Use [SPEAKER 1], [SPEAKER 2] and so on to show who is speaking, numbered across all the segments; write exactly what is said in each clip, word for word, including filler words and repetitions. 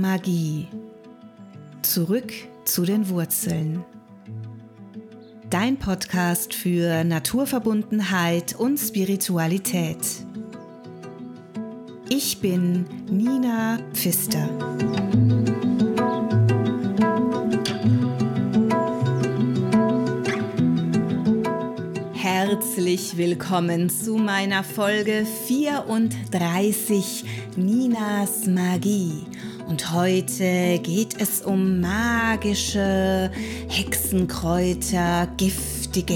[SPEAKER 1] Magie. Zurück zu den Wurzeln. Dein Podcast für Naturverbundenheit und Spiritualität. Ich bin Nina Pfister. Herzlich willkommen zu meiner Folge vierunddreißig Ninas Magie. Und heute geht es um magische Hexenkräuter, giftige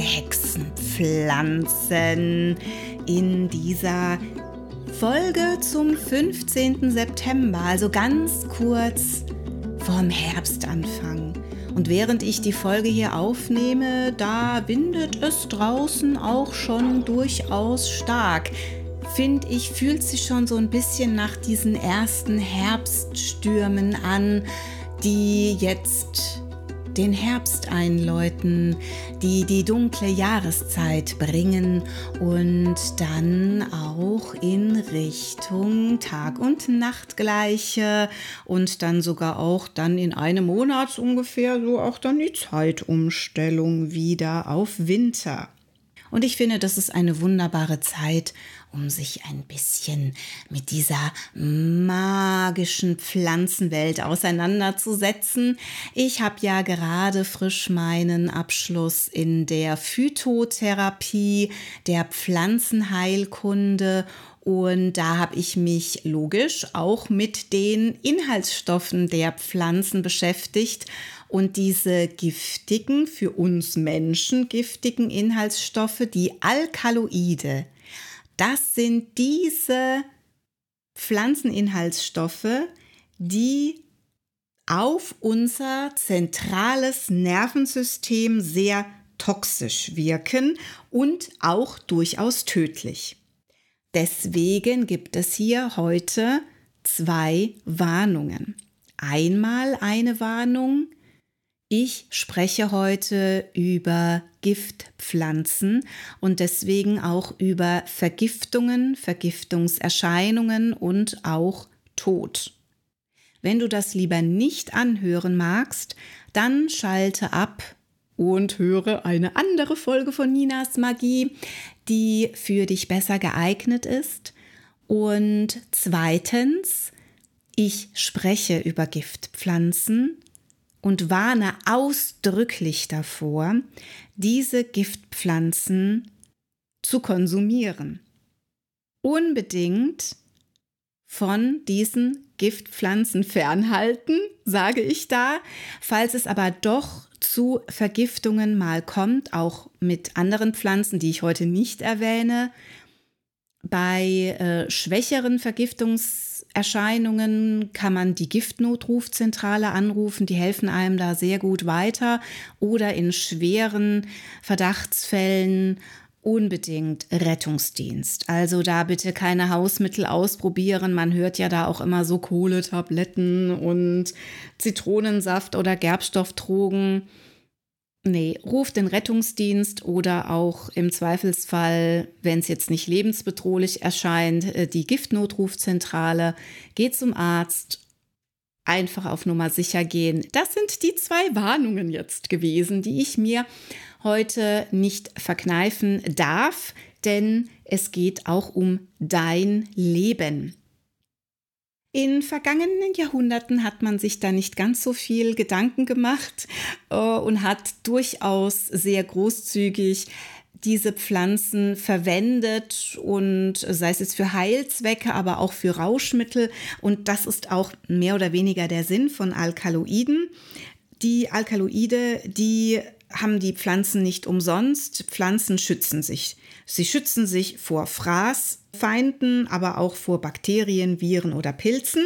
[SPEAKER 1] Hexenpflanzen in dieser Folge zum fünfzehnten September, also ganz kurz vorm Herbstanfang. Und während ich die Folge hier aufnehme, da windet es draußen auch schon durchaus stark. Finde ich, fühlt sich schon so ein bisschen nach diesen ersten Herbststürmen an, die jetzt den Herbst einläuten, die die dunkle Jahreszeit bringen und dann auch in Richtung Tag- und Nachtgleiche und dann sogar auch dann in einem Monat ungefähr so auch dann die Zeitumstellung wieder auf Winter. Und ich finde, das ist eine wunderbare Zeit, um sich ein bisschen mit dieser magischen Pflanzenwelt auseinanderzusetzen. Ich habe ja gerade frisch meinen Abschluss in der Phytotherapie, der Pflanzenheilkunde, und da habe ich mich logisch auch mit den Inhaltsstoffen der Pflanzen beschäftigt. Und diese giftigen, für uns Menschen giftigen Inhaltsstoffe, die Alkaloide, das sind diese Pflanzeninhaltsstoffe, die auf unser zentrales Nervensystem sehr toxisch wirken und auch durchaus tödlich. Deswegen gibt es hier heute zwei Warnungen. Einmal eine Warnung: Ich spreche heute über Giftpflanzen und deswegen auch über Vergiftungen, Vergiftungserscheinungen und auch Tod. Wenn du das lieber nicht anhören magst, dann schalte ab und höre eine andere Folge von Ninas Magie, die für dich besser geeignet ist. Und zweitens, ich spreche über Giftpflanzen und warne ausdrücklich davor, diese Giftpflanzen zu konsumieren. Unbedingt von diesen Giftpflanzen fernhalten, sage ich da. Falls es aber doch zu Vergiftungen mal kommt, auch mit anderen Pflanzen, die ich heute nicht erwähne, bei äh, schwächeren Vergiftungserscheinungen kann man die Giftnotrufzentrale anrufen, die helfen einem da sehr gut weiter. Oder in schweren Verdachtsfällen unbedingt Rettungsdienst. Also da bitte keine Hausmittel ausprobieren. Man hört ja da auch immer so Kohletabletten und Zitronensaft oder Gerbstoffdrogen. Nee, ruft den Rettungsdienst oder auch im Zweifelsfall, wenn es jetzt nicht lebensbedrohlich erscheint, die Giftnotrufzentrale. Geht zum Arzt, einfach auf Nummer sicher gehen. Das sind die zwei Warnungen jetzt gewesen, die ich mir heute nicht verkneifen darf, denn es geht auch um dein Leben. In vergangenen Jahrhunderten hat man sich da nicht ganz so viel Gedanken gemacht äh, und hat durchaus sehr großzügig diese Pflanzen verwendet, und sei es jetzt für Heilzwecke, aber auch für Rauschmittel. Und das ist auch mehr oder weniger der Sinn von Alkaloiden. Die Alkaloide, die haben die Pflanzen nicht umsonst. Pflanzen schützen sich. Sie schützen sich vor Fraßfeinden, aber auch vor Bakterien, Viren oder Pilzen.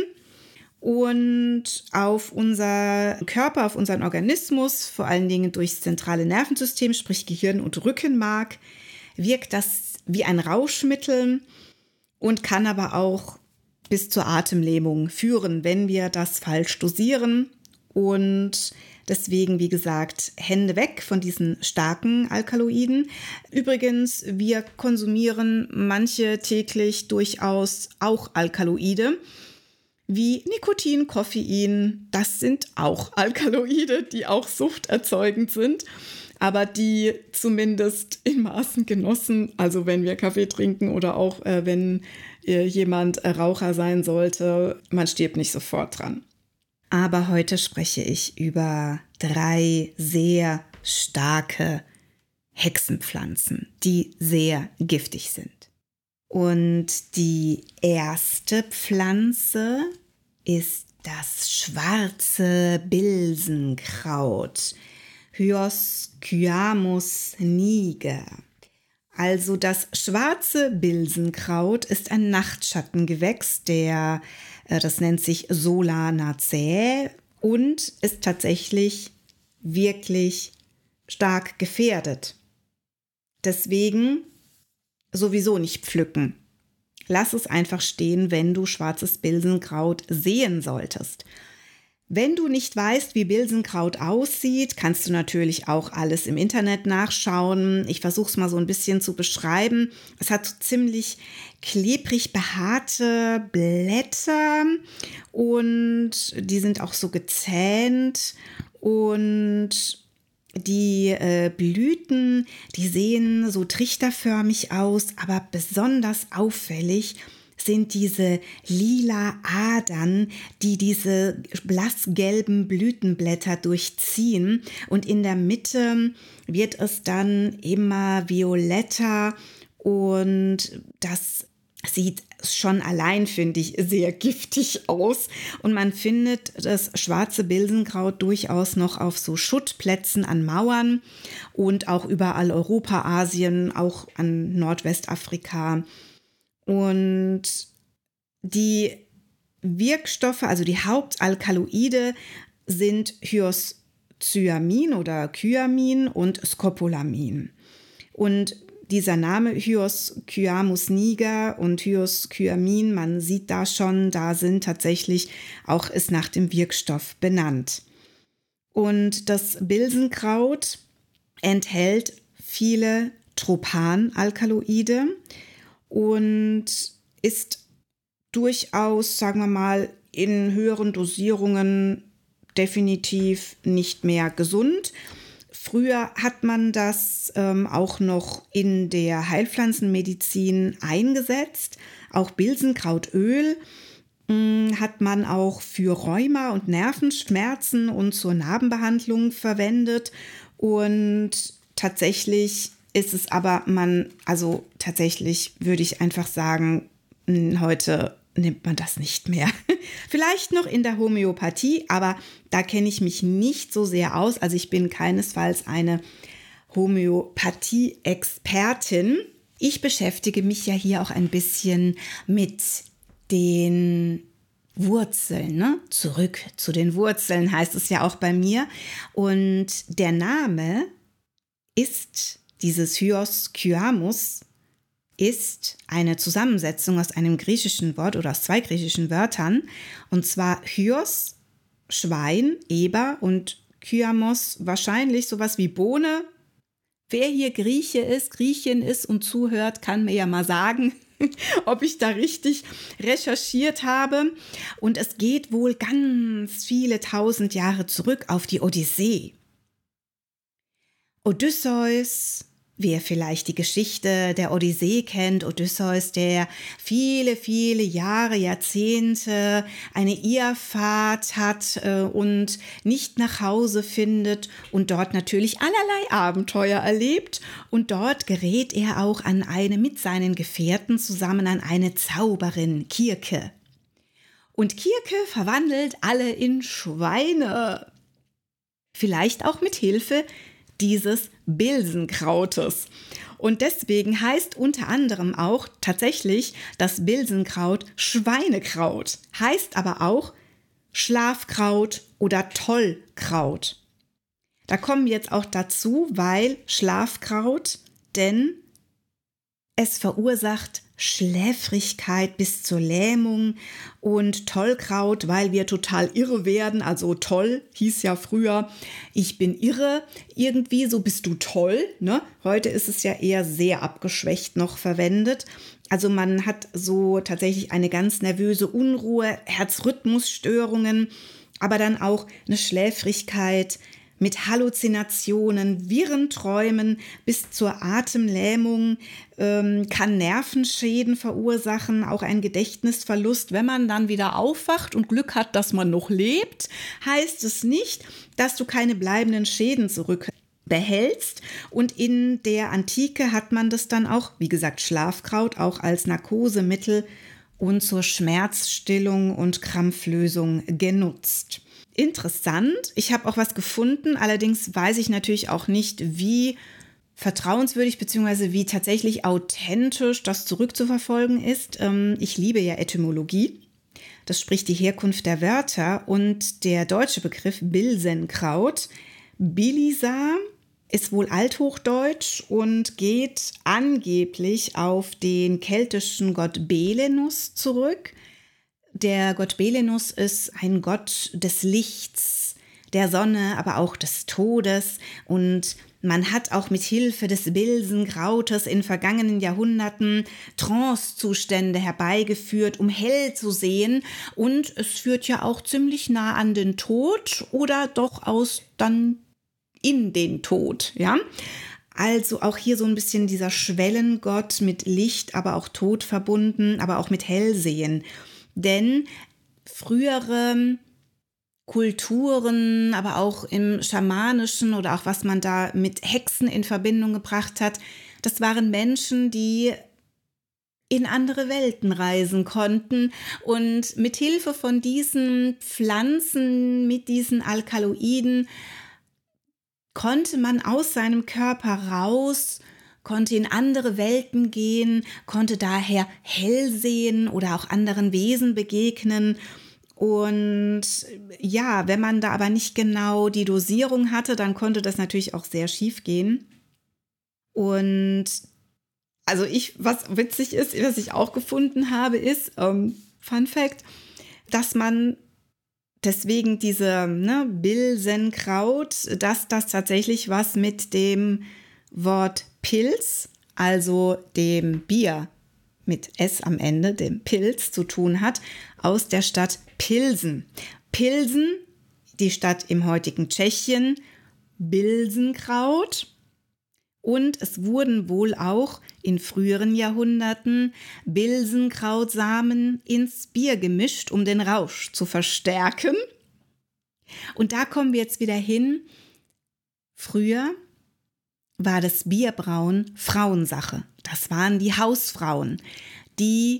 [SPEAKER 1] Und auf unser Körper, auf unseren Organismus, vor allen Dingen durchs zentrale Nervensystem, sprich Gehirn und Rückenmark, wirkt das wie ein Rauschmittel und kann aber auch bis zur Atemlähmung führen, wenn wir das falsch dosieren. Und deswegen, wie gesagt, Hände weg von diesen starken Alkaloiden. Übrigens, wir konsumieren manche täglich durchaus auch Alkaloide. wie Nikotin, Koffein. Das sind auch Alkaloide, die auch suchterzeugend sind, aber die zumindest in Maßen genossen, also wenn wir Kaffee trinken oder auch äh, wenn äh, jemand äh, Raucher sein sollte, man stirbt nicht sofort dran. Aber heute spreche ich über drei sehr starke Hexenpflanzen, die sehr giftig sind. Und die erste Pflanze ist das schwarze Bilsenkraut, Hyoscyamus niger. Also das schwarze Bilsenkraut ist ein Nachtschattengewächs, der, äh, das nennt sich Solanaceae und ist tatsächlich wirklich stark gefährdet. Deswegen sowieso nicht pflücken. Lass es einfach stehen, wenn du schwarzes Bilsenkraut sehen solltest. Wenn du nicht weißt, wie Bilsenkraut aussieht, kannst du natürlich auch alles im Internet nachschauen. Ich versuche es mal so ein bisschen zu beschreiben. Es hat so ziemlich klebrig behaarte Blätter und die sind auch so gezähnt und die äh, Blüten, die sehen so trichterförmig aus, aber besonders auffällig sind diese lila Adern, die diese blassgelben Blütenblätter durchziehen. Und in der Mitte wird es dann immer violetter und das sieht schon allein, finde ich, sehr giftig aus. Und man findet das schwarze Bilsenkraut durchaus noch auf so Schuttplätzen an Mauern und auch überall Europa, Asien, auch an Nordwestafrika. Und die Wirkstoffe, also die Hauptalkaloide, sind Hyoscyamin oder Cyamin und Scopolamin. Und dieser Name Hyoscyamus niger und Hyoscyamin, man sieht da schon, da sind tatsächlich auch ist nach dem Wirkstoff benannt. Und das Bilsenkraut enthält viele Tropanalkaloide und ist durchaus, sagen wir mal, in höheren Dosierungen definitiv nicht mehr gesund. Früher hat man das ähm, auch noch in der Heilpflanzenmedizin eingesetzt. Auch Bilsenkrautöl mh, hat man auch für Rheuma und Nervenschmerzen und zur Narbenbehandlung verwendet. Und tatsächlich ist es aber man, also tatsächlich würde ich einfach sagen, mh, heute nimmt man das nicht mehr. Vielleicht noch in der Homöopathie, aber da kenne ich mich nicht so sehr aus. Also ich bin keinesfalls eine Homöopathie-Expertin. Ich beschäftige mich ja hier auch ein bisschen mit den Wurzeln, ne? Zurück zu den Wurzeln heißt es ja auch bei mir. Und der Name ist dieses Hyoscyamus ist eine Zusammensetzung aus einem griechischen Wort oder aus zwei griechischen Wörtern. Und zwar Hyos, Schwein, Eber und Kyamos, wahrscheinlich sowas wie Bohne. Wer hier Grieche ist, Griechin ist und zuhört, kann mir ja mal sagen, ob ich da richtig recherchiert habe. Und es geht wohl ganz viele tausend Jahre zurück auf die Odyssee. Odysseus, wer vielleicht die Geschichte der Odyssee kennt, Odysseus, der viele, viele Jahre, Jahrzehnte eine Irrfahrt hat äh, und nicht nach Hause findet und dort natürlich allerlei Abenteuer erlebt. Und dort gerät er auch an eine, mit seinen Gefährten zusammen an eine Zauberin, Kirke. Und Kirke verwandelt alle in Schweine. Vielleicht auch mit Hilfe dieses Bilsenkrautes. Und deswegen heißt unter anderem auch tatsächlich das Bilsenkraut Schweinekraut, heißt aber auch Schlafkraut oder Tollkraut. Da kommen wir jetzt auch dazu, weil Schlafkraut, denn Es verursacht Schläfrigkeit bis zur Lähmung und Tollkraut, weil wir total irre werden. Also toll hieß ja früher, ich bin irre, irgendwie so bist du toll. Ne? Heute ist es ja eher sehr abgeschwächt noch verwendet. Also man hat so tatsächlich eine ganz nervöse Unruhe, Herzrhythmusstörungen, aber dann auch eine Schläfrigkeit mit Halluzinationen, wirren Träumen bis zur Atemlähmung, ähm, kann Nervenschäden verursachen, auch ein Gedächtnisverlust. Wenn man dann wieder aufwacht und Glück hat, dass man noch lebt, heißt es nicht, dass du keine bleibenden Schäden zurückbehältst. Und in der Antike hat man das dann auch, wie gesagt, Schlafkraut auch als Narkosemittel und zur Schmerzstillung und Krampflösung genutzt. Interessant. Ich habe auch was gefunden, allerdings weiß ich natürlich auch nicht, wie vertrauenswürdig bzw. wie tatsächlich authentisch das zurückzuverfolgen ist. Ich liebe ja Etymologie. Das spricht die Herkunft der Wörter und der deutsche Begriff Bilsenkraut, Bilisa, ist wohl althochdeutsch und geht angeblich auf den keltischen Gott Belenus zurück. Der Gott Belenus ist ein Gott des Lichts, der Sonne, aber auch des Todes. Und man hat auch mit Hilfe des Bilsenkrautes in vergangenen Jahrhunderten Trancezustände herbeigeführt, um hell zu sehen. Und es führt ja auch ziemlich nah an den Tod oder doch aus dann in den Tod, ja. Also auch hier so ein bisschen dieser Schwellengott mit Licht, aber auch Tod verbunden, aber auch mit Hellsehen. Denn frühere Kulturen, aber auch im Schamanischen oder auch was man da mit Hexen in Verbindung gebracht hat, das waren Menschen, die in andere Welten reisen konnten und mit Hilfe von diesen Pflanzen, mit diesen Alkaloiden, konnte man aus seinem Körper raus, konnte in andere Welten gehen, konnte daher hell sehen oder auch anderen Wesen begegnen. Und ja, wenn man da aber nicht genau die Dosierung hatte, dann konnte das natürlich auch sehr schief gehen. Und also ich, was witzig ist, was ich auch gefunden habe, ist, ähm, Fun Fact, dass man deswegen diese ne, Bilsenkraut, dass das tatsächlich was mit dem Wort Pilz, also dem Bier mit S am Ende, dem Pilz zu tun hat, aus der Stadt Pilsen. Pilsen, die Stadt im heutigen Tschechien, Bilsenkraut. Und es wurden wohl auch in früheren Jahrhunderten Bilsenkrautsamen ins Bier gemischt, um den Rausch zu verstärken. Und da kommen wir jetzt wieder hin. Früher war das Bierbrauen Frauensache. Das waren die Hausfrauen, die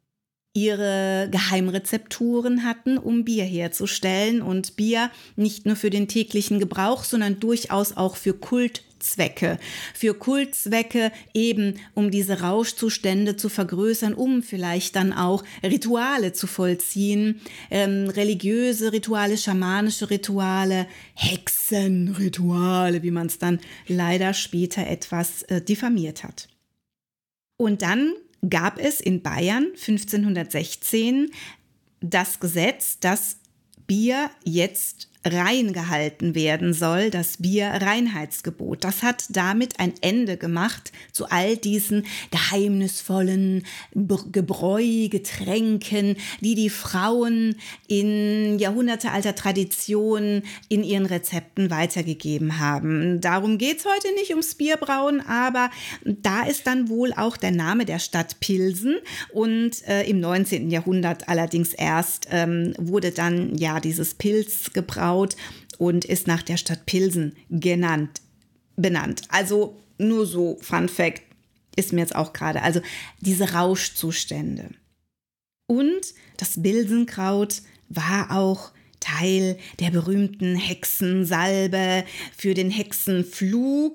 [SPEAKER 1] ihre Geheimrezepturen hatten, um Bier herzustellen. Und Bier nicht nur für den täglichen Gebrauch, sondern durchaus auch für Kultzwecke. Für Kultzwecke eben, um diese Rauschzustände zu vergrößern, um vielleicht dann auch Rituale zu vollziehen. Ähm, religiöse Rituale, schamanische Rituale, Hexenrituale, wie man es dann leider später etwas äh, diffamiert hat. Und dann gab es in Bayern fünfzehnhundertsechzehn das Gesetz, dass Bier jetzt rein gehalten werden soll, das Bierreinheitsgebot. Das hat damit ein Ende gemacht zu all diesen geheimnisvollen Gebräu, Getränken, die die Frauen in jahrhundertealter Tradition in ihren Rezepten weitergegeben haben. Darum geht's heute nicht ums Bierbrauen, aber da ist dann wohl auch der Name der Stadt Pilsen und äh, im neunzehnten Jahrhundert allerdings erst ähm, wurde dann ja dieses Pilz gebraut und ist nach der Stadt Pilsen genannt, benannt. Also nur so, Fun Fact, ist mir jetzt auch gerade, also diese Rauschzustände. Und das Bilsenkraut war auch Teil der berühmten Hexensalbe für den Hexenflug.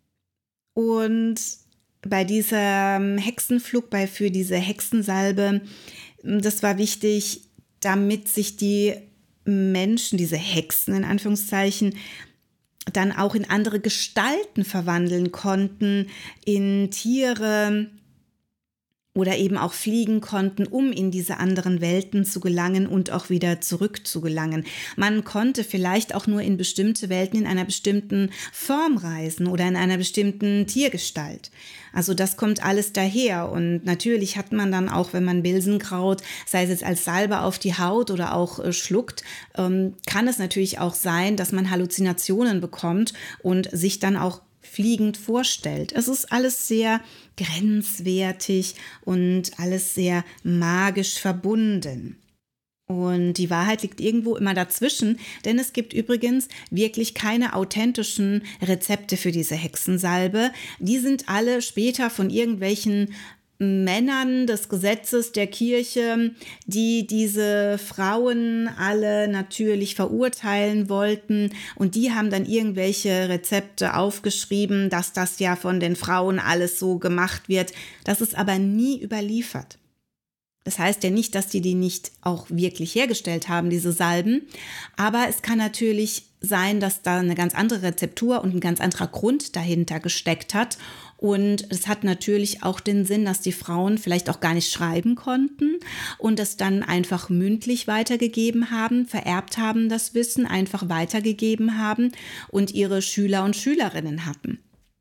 [SPEAKER 1] Und bei diesem Hexenflug, bei, für diese Hexensalbe, das war wichtig, damit sich die Menschen, diese Hexen in Anführungszeichen, dann auch in andere Gestalten verwandeln konnten, in Tiere, oder eben auch fliegen konnten, um in diese anderen Welten zu gelangen und auch wieder zurück zu gelangen. Man konnte vielleicht auch nur in bestimmte Welten in einer bestimmten Form reisen oder in einer bestimmten Tiergestalt. Also das kommt alles daher und natürlich hat man dann auch, wenn man Bilsenkraut, sei es jetzt als Salbe auf die Haut oder auch äh, schluckt, ähm, kann es natürlich auch sein, dass man Halluzinationen bekommt und sich dann auch fliegend vorstellt. Es ist alles sehr grenzwertig und alles sehr magisch verbunden. Und die Wahrheit liegt irgendwo immer dazwischen, denn es gibt übrigens wirklich keine authentischen Rezepte für diese Hexensalbe. Die sind alle später von irgendwelchen Männern des Gesetzes der Kirche, die diese Frauen alle natürlich verurteilen wollten. Und die haben dann irgendwelche Rezepte aufgeschrieben, dass das ja von den Frauen alles so gemacht wird. Das ist aber nie überliefert. Das heißt ja nicht, dass die die nicht auch wirklich hergestellt haben, diese Salben. Aber es kann natürlich sein, dass da eine ganz andere Rezeptur und ein ganz anderer Grund dahinter gesteckt hat. Und es hat natürlich auch den Sinn, dass die Frauen vielleicht auch gar nicht schreiben konnten und es dann einfach mündlich weitergegeben haben, vererbt haben das Wissen, einfach weitergegeben haben und ihre Schüler und Schülerinnen hatten.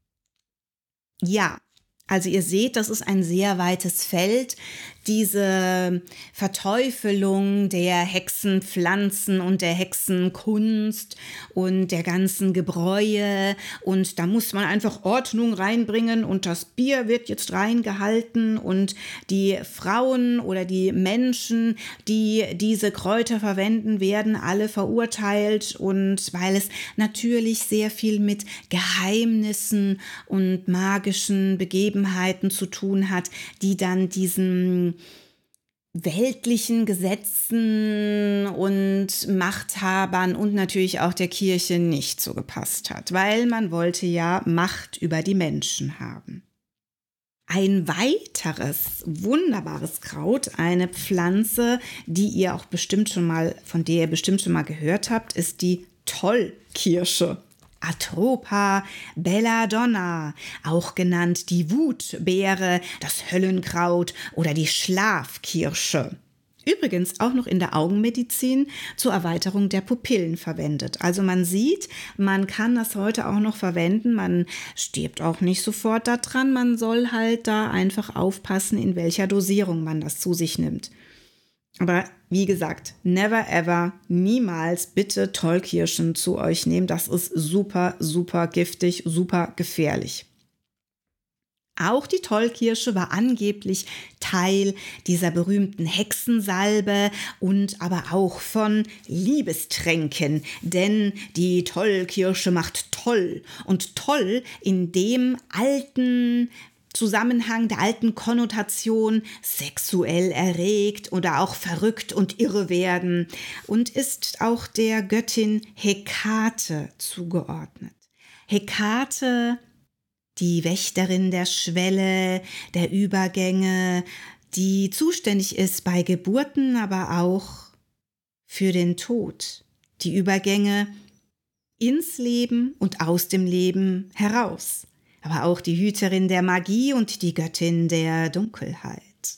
[SPEAKER 1] Ja. Also ihr seht, das ist ein sehr weites Feld, diese Verteufelung der Hexenpflanzen und der Hexenkunst und der ganzen Gebräue. Und da muss man einfach Ordnung reinbringen und das Bier wird jetzt reingehalten und die Frauen oder die Menschen, die diese Kräuter verwenden, werden alle verurteilt. Und weil es natürlich sehr viel mit Geheimnissen und magischen Begebenheiten zu tun hat, die dann diesen weltlichen Gesetzen und Machthabern und natürlich auch der Kirche nicht so gepasst hat, weil man wollte ja Macht über die Menschen haben. Ein weiteres wunderbares Kraut, eine Pflanze, die ihr auch bestimmt schon mal, von der ihr bestimmt schon mal gehört habt, ist die Tollkirsche. Atropa belladonna, auch genannt die Wutbeere, das Höllenkraut oder die Schlafkirsche. Übrigens auch noch in der Augenmedizin zur Erweiterung der Pupillen verwendet. Also man sieht, man kann das heute auch noch verwenden, man stirbt auch nicht sofort daran, man soll halt da einfach aufpassen, in welcher Dosierung man das zu sich nimmt. Aber wie gesagt, never ever, niemals bitte Tollkirschen zu euch nehmen. Das ist super, super giftig, super gefährlich. Auch die Tollkirsche war angeblich Teil dieser berühmten Hexensalbe und aber auch von Liebestränken, denn die Tollkirsche macht toll und toll in dem alten Zusammenhang der alten Konnotation sexuell erregt oder auch verrückt und irre werden und ist auch der Göttin Hekate zugeordnet. Hekate, die Wächterin der Schwelle, der Übergänge, die zuständig ist bei Geburten, aber auch für den Tod, die Übergänge ins Leben und aus dem Leben heraus. Aber auch die Hüterin der Magie und die Göttin der Dunkelheit.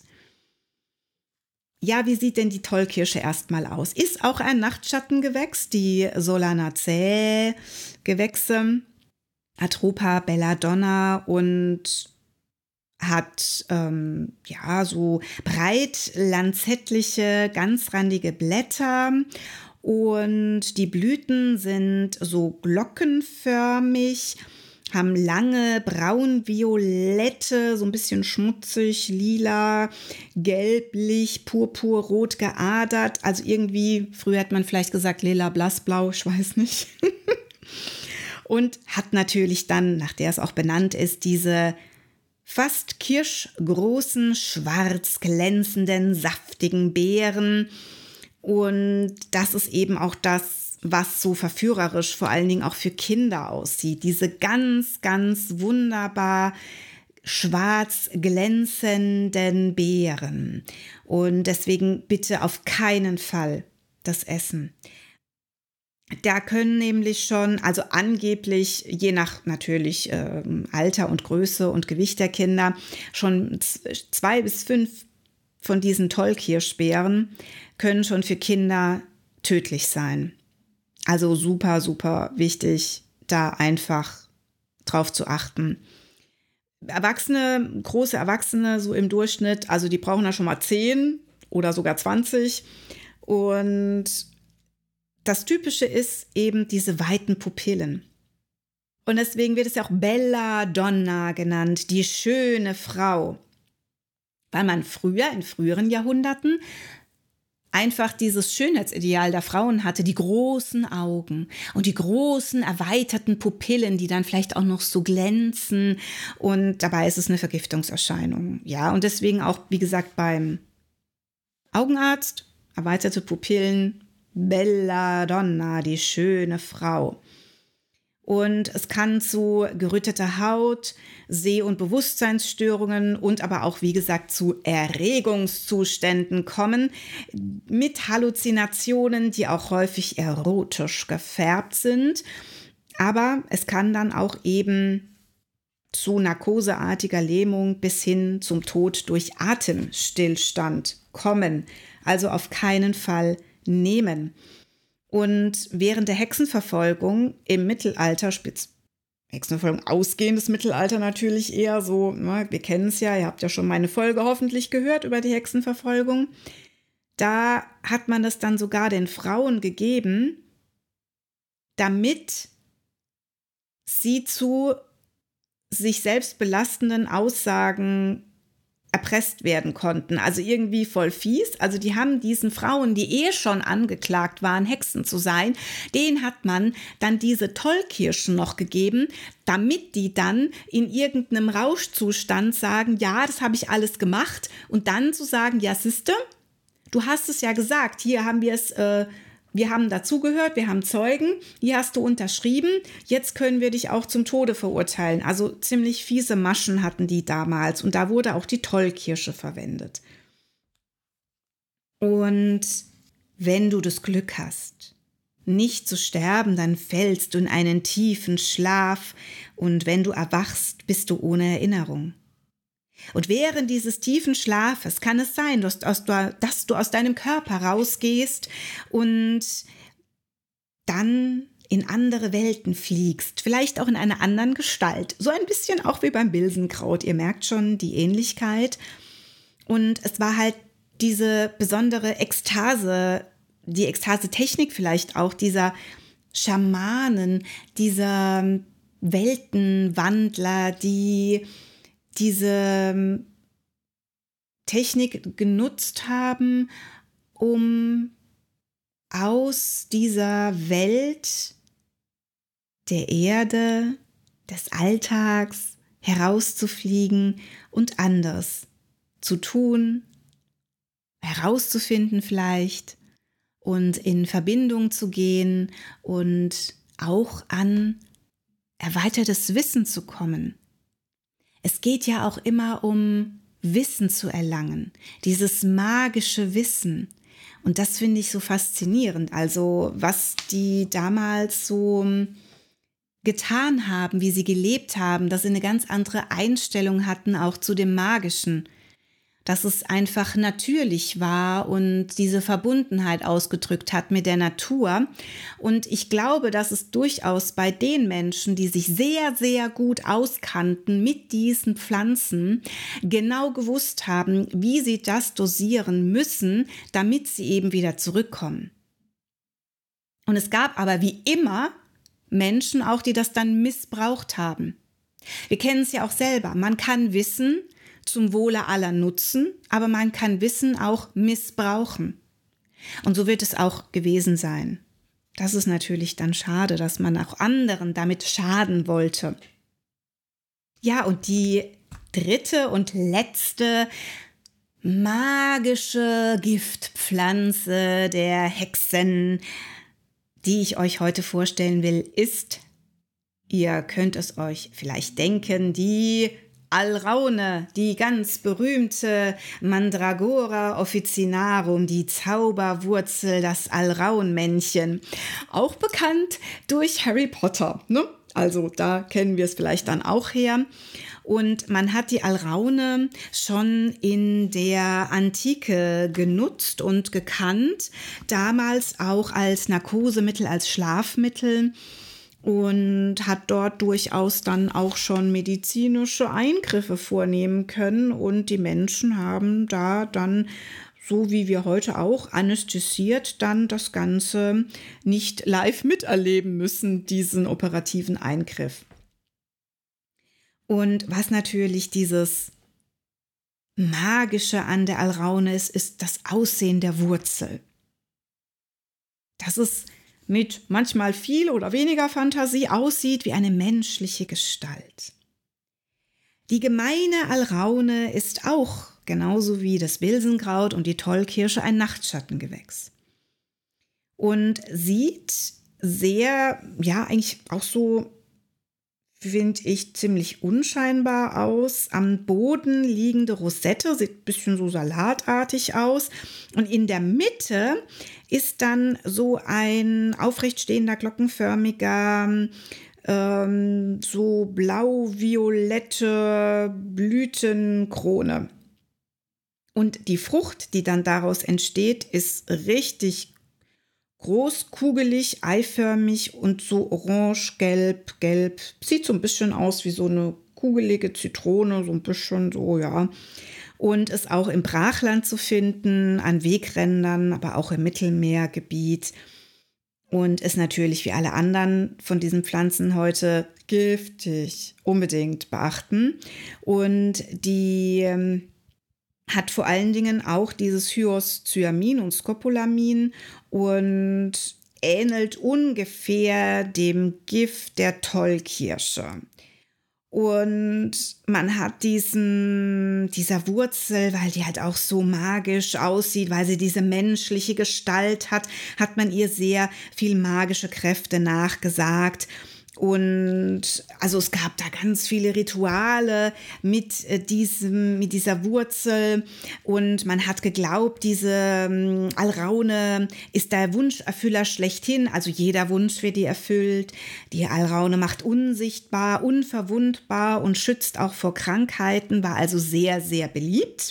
[SPEAKER 1] Ja, wie sieht denn die Tollkirsche erstmal aus? Ist auch ein Nachtschattengewächs, die Solanaceae-Gewächse, Atropa belladonna und hat ähm, ja so breit lanzettliche, ganzrandige Blätter. Und die Blüten sind so glockenförmig, haben lange braun-violette, so ein bisschen schmutzig, lila, gelblich, purpurrot geadert. Also irgendwie, früher hat man vielleicht gesagt lila, blassblau, ich weiß nicht. Und hat natürlich dann, nach der es auch benannt ist, diese fast kirschgroßen, schwarz glänzenden, saftigen Beeren. Und das ist eben auch das, was so verführerisch vor allen Dingen auch für Kinder aussieht. Diese ganz, ganz wunderbar schwarz glänzenden Beeren. Und deswegen bitte auf keinen Fall das essen. Da können nämlich schon, also angeblich, je nach natürlich äh, Alter und Größe und Gewicht der Kinder, schon z- zwei bis fünf von diesen Tollkirschbeeren können schon für Kinder tödlich sein. Also super, super wichtig, da einfach drauf zu achten. Erwachsene, große Erwachsene, so im Durchschnitt, also die brauchen da schon mal zehn oder sogar zwanzig. Und das Typische ist eben diese weiten Pupillen. Und deswegen wird es ja auch Bella Donna genannt, die schöne Frau. Weil man früher, in früheren Jahrhunderten, einfach dieses Schönheitsideal der Frauen hatte, die großen Augen und die großen erweiterten Pupillen, die dann vielleicht auch noch so glänzen, und dabei ist es eine Vergiftungserscheinung. Ja, und deswegen auch, wie gesagt, beim Augenarzt, erweiterte Pupillen, Bella Donna, die schöne Frau. Und es kann zu geröteter Haut, Seh- und Bewusstseinsstörungen und aber auch, wie gesagt, zu Erregungszuständen kommen, mit Halluzinationen, die auch häufig erotisch gefärbt sind. Aber es kann dann auch eben zu narkoseartiger Lähmung bis hin zum Tod durch Atemstillstand kommen. Also auf keinen Fall nehmen. Und während der Hexenverfolgung im Mittelalter, spitz, Hexenverfolgung ausgehendes Mittelalter natürlich eher so, ne, wir kennen es ja, ihr habt ja schon meine Folge hoffentlich gehört über die Hexenverfolgung, da hat man das dann sogar den Frauen gegeben, damit sie zu sich selbst belastenden Aussagen erpresst werden konnten. Also irgendwie voll fies. Also die haben diesen Frauen, die eh schon angeklagt waren, Hexen zu sein, denen hat man dann diese Tollkirschen noch gegeben, damit die dann in irgendeinem Rauschzustand sagen, ja, das habe ich alles gemacht. Und dann zu sagen, ja, siehste, du hast es ja gesagt, hier haben wir es, äh, wir haben dazugehört, wir haben Zeugen, hier hast du unterschrieben, jetzt können wir dich auch zum Tode verurteilen. Also ziemlich fiese Maschen hatten die damals und da wurde auch die Tollkirsche verwendet. Und wenn du das Glück hast, nicht zu sterben, dann fällst du in einen tiefen Schlaf und wenn du erwachst, bist du ohne Erinnerung. Und während dieses tiefen Schlafes kann es sein, dass, dass du aus deinem Körper rausgehst und dann in andere Welten fliegst, vielleicht auch in einer anderen Gestalt. So ein bisschen auch wie beim Bilsenkraut. Ihr merkt schon die Ähnlichkeit. Und es war halt diese besondere Ekstase, die Ekstase-Technik vielleicht auch, dieser Schamanen, dieser Weltenwandler, die diese Technik genutzt haben, um aus dieser Welt der Erde, des Alltags herauszufliegen und anders zu tun, herauszufinden vielleicht und in Verbindung zu gehen und auch an erweitertes Wissen zu kommen. Es geht ja auch immer um Wissen zu erlangen, dieses magische Wissen. Und das finde ich so faszinierend. Also was die damals so getan haben, wie sie gelebt haben, dass sie eine ganz andere Einstellung hatten, auch zu dem Magischen. Dass es einfach natürlich war und diese Verbundenheit ausgedrückt hat mit der Natur. Und ich glaube, dass es durchaus bei den Menschen, die sich sehr, sehr gut auskannten mit diesen Pflanzen, genau gewusst haben, wie sie das dosieren müssen, damit sie eben wieder zurückkommen. Und es gab aber wie immer Menschen auch, die das dann missbraucht haben. Wir kennen es ja auch selber. Man kann Wissen zum Wohle aller nutzen, aber man kann Wissen auch missbrauchen. Und so wird es auch gewesen sein. Das ist natürlich dann schade, dass man auch anderen damit schaden wollte. Ja, und die dritte und letzte magische Giftpflanze der Hexen, die ich euch heute vorstellen will, ist, ihr könnt es euch vielleicht denken, die Alraune, die ganz berühmte Mandragora officinarum, die Zauberwurzel, das Alraunmännchen. Auch bekannt durch Harry Potter, ne? Also da kennen wir es vielleicht dann auch her. Und man hat die Alraune schon in der Antike genutzt und gekannt, damals auch als Narkosemittel, als Schlafmittel und hat dort durchaus dann auch schon medizinische Eingriffe vornehmen können. Und die Menschen haben da dann, so wie wir heute auch, anästhesiert dann das Ganze nicht live miterleben müssen, diesen operativen Eingriff. Und was natürlich dieses Magische an der Alraune ist, ist das Aussehen der Wurzel. Dass es mit manchmal viel oder weniger Fantasie aussieht wie eine menschliche Gestalt. Die gemeine Alraune ist auch, genauso wie das Bilsenkraut und die Tollkirsche, ein Nachtschattengewächs. Und sieht sehr, ja, eigentlich auch so, finde ich, ziemlich unscheinbar aus. Am Boden liegende Rosette sieht ein bisschen so salatartig aus. Und in der Mitte ist dann so ein aufrecht stehender, glockenförmiger, ähm, so blau-violette Blütenkrone. Und die Frucht, die dann daraus entsteht, ist richtig groß, kugelig, eiförmig und so orange, gelb, gelb. Sieht so ein bisschen aus wie so eine kugelige Zitrone, so ein bisschen so, ja. Und ist auch im Brachland zu finden, an Wegrändern, aber auch im Mittelmeergebiet. Und ist natürlich wie alle anderen von diesen Pflanzen heute giftig, unbedingt beachten. Und die ähm, hat vor allen Dingen auch dieses Hyoscyamin und Scopolamin und ähnelt ungefähr dem Gift der Tollkirsche. Und man hat diesen, dieser Wurzel, weil die halt auch so magisch aussieht, weil sie diese menschliche Gestalt hat, hat man ihr sehr viel magische Kräfte nachgesagt. Und also es gab da ganz viele Rituale mit diesem, mit dieser Wurzel und man hat geglaubt, diese ähm, Alraune ist der Wunscherfüller schlechthin, also jeder Wunsch wird ihr erfüllt. Die Alraune macht unsichtbar, unverwundbar und schützt auch vor Krankheiten, war also sehr, sehr beliebt.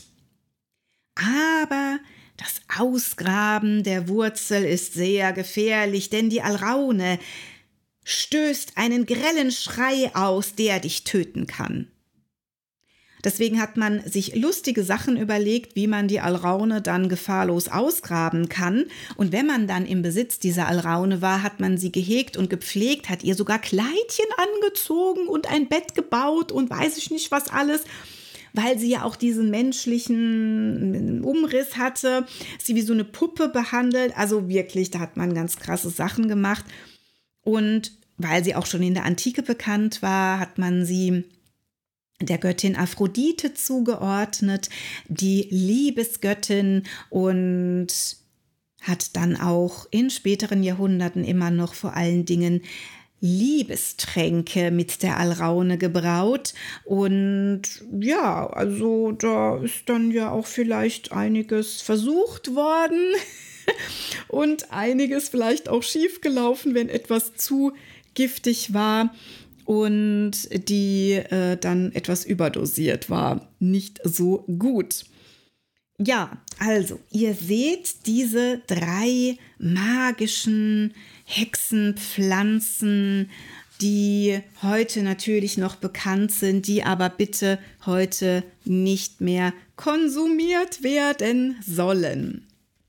[SPEAKER 1] Aber das Ausgraben der Wurzel ist sehr gefährlich, denn die Alraune stößt einen grellen Schrei aus, der dich töten kann. Deswegen hat man sich lustige Sachen überlegt, wie man die Alraune dann gefahrlos ausgraben kann. Und wenn man dann im Besitz dieser Alraune war, hat man sie gehegt und gepflegt, hat ihr sogar Kleidchen angezogen und ein Bett gebaut und weiß ich nicht was alles, weil sie ja auch diesen menschlichen Umriss hatte, sie wie so eine Puppe behandelt. Also wirklich, da hat man ganz krasse Sachen gemacht. Und weil sie auch schon in der Antike bekannt war, hat man sie der Göttin Aphrodite zugeordnet, die Liebesgöttin, und hat dann auch in späteren Jahrhunderten immer noch vor allen Dingen Liebestränke mit der Alraune gebraut. Und ja, also da ist dann ja auch vielleicht einiges versucht worden. Und einiges vielleicht auch schiefgelaufen, wenn etwas zu giftig war und die äh, dann etwas überdosiert war. Nicht so gut. Ja, also ihr seht diese drei magischen Hexenpflanzen, die heute natürlich noch bekannt sind, die aber bitte heute nicht mehr konsumiert werden sollen.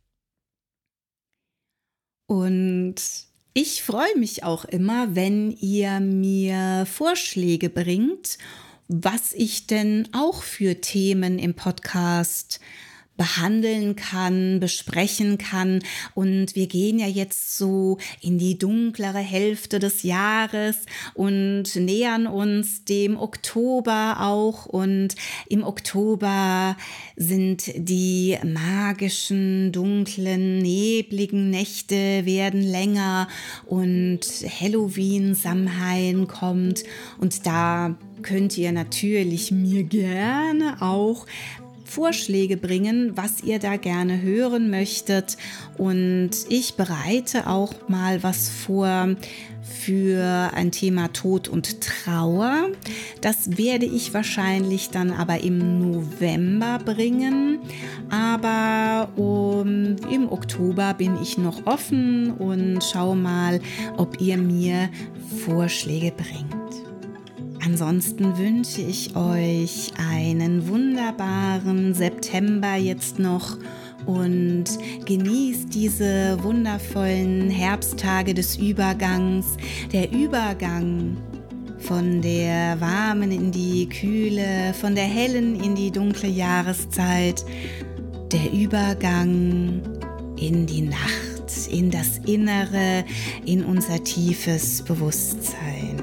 [SPEAKER 1] Und ich freue mich auch immer, wenn ihr mir Vorschläge bringt, was ich denn auch für Themen im Podcast behandeln kann, besprechen kann. Und wir gehen ja jetzt so in die dunklere Hälfte des Jahres und nähern uns dem Oktober auch. Und im Oktober sind die magischen, dunklen, nebligen Nächte werden länger und Halloween, Samhain kommt. Und da könnt ihr natürlich mir gerne auch Vorschläge bringen, was ihr da gerne hören möchtet. Und ich bereite auch mal was vor für ein Thema Tod und Trauer. Das werde ich wahrscheinlich dann aber im November bringen. Aber um, im Oktober bin ich noch offen und schaue mal, ob ihr mir Vorschläge bringt. Ansonsten wünsche ich euch einen wunderbaren September jetzt noch und genießt diese wundervollen Herbsttage des Übergangs. Der Übergang von der warmen in die kühle, von der hellen in die dunkle Jahreszeit. Der Übergang in die Nacht, in das Innere, in unser tiefes Bewusstsein.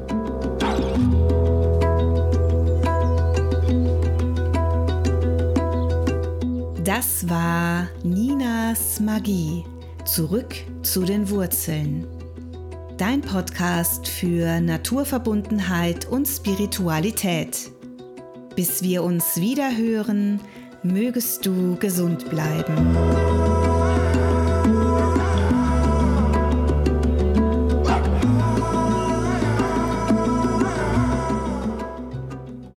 [SPEAKER 1] Das war Ninas Magie. Zurück zu den Wurzeln. Dein Podcast für Naturverbundenheit und Spiritualität. Bis wir uns wieder hören, mögest du gesund bleiben.